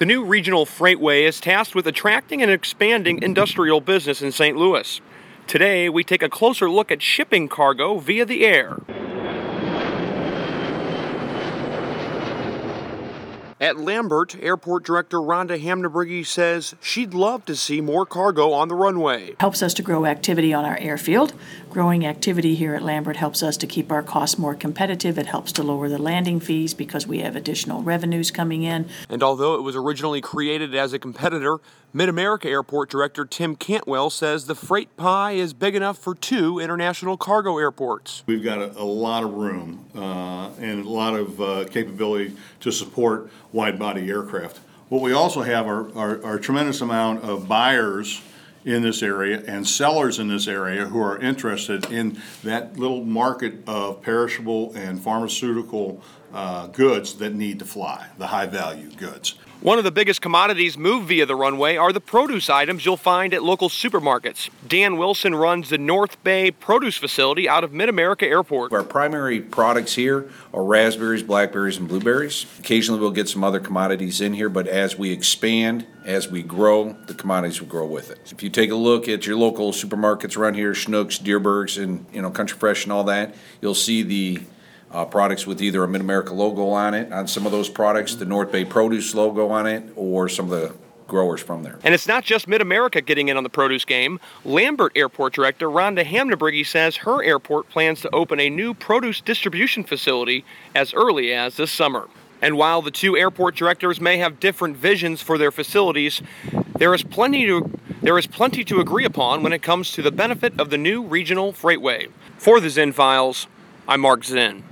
The new regional freightway is tasked with attracting and expanding industrial business in St. Louis. Today, we take a closer look at shipping cargo via the air. At Lambert, Airport Director Rhonda Hamnebrigi says she'd love to see more cargo on the runway. Helps us to grow activity on our airfield. Growing activity here at Lambert helps us to keep our costs more competitive. It helps to lower the landing fees because we have additional revenues coming in. And although it was originally created as a competitor, Mid-America Airport Director Tim Cantwell says the freight pie is big enough for 2 international cargo airports. We've got a lot of room and a lot of capability to support wide-body aircraft. What we also have are a tremendous amount of buyers in this area and sellers in this area who are interested in that little market of perishable and pharmaceutical goods that need to fly, the high-value goods. One of the biggest commodities moved via the runway are the produce items you'll find at local supermarkets. Dan Wilson runs the North Bay Produce Facility out of Mid-America Airport. Our primary products here are raspberries, blackberries, and blueberries. Occasionally we'll get some other commodities in here, but as we expand, as we grow, the commodities will grow with it. If you take a look at your local supermarkets around here, Schnucks, Deerbergs, and Country Fresh and all that, you'll see the products with either a Mid-America logo on it, on some of those products, the North Bay Produce logo on it, or some of the growers from there. And it's not just Mid-America getting in on the produce game. Lambert Airport Director Rhonda Hamnebrigi says her airport plans to open a new produce distribution facility as early as this summer. And while the 2 airport directors may have different visions for their facilities, there is plenty to agree upon when it comes to the benefit of the new regional freightway. For the Zinn Files, I'm Mark Zinn.